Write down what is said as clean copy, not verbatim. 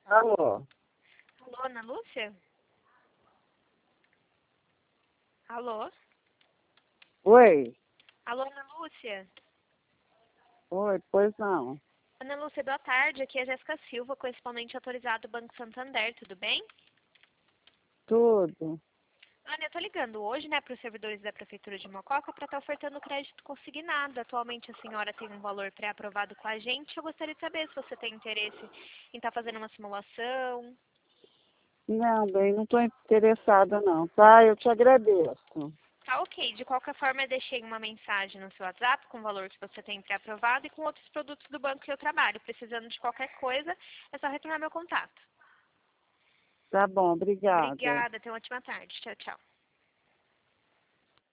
Alô? Alô, Ana Lúcia? Alô? Oi? Alô, Ana Lúcia? Oi, pois não. Ana Lúcia, boa tarde. Aqui é a Jéssica Silva, correspondente autorizado do Banco Santander, tudo bem? Tudo. Ana, eu tô ligando hoje, né, para os servidores da Prefeitura de Mococa para estar ofertando crédito consignado. Atualmente a senhora tem um valor pré-aprovado com a gente. Eu gostaria de saber se você tem interesse em estar fazendo uma simulação. Não, bem, não estou interessada não, tá? Eu te agradeço. Tá ok. De qualquer forma, eu deixei uma mensagem no seu WhatsApp com o valor que você tem pré-aprovado e com outros produtos do banco que eu trabalho. Precisando de qualquer coisa, é só retornar meu contato. Tá bom, obrigada. Obrigada. Tenha uma ótima tarde. Tchau, tchau.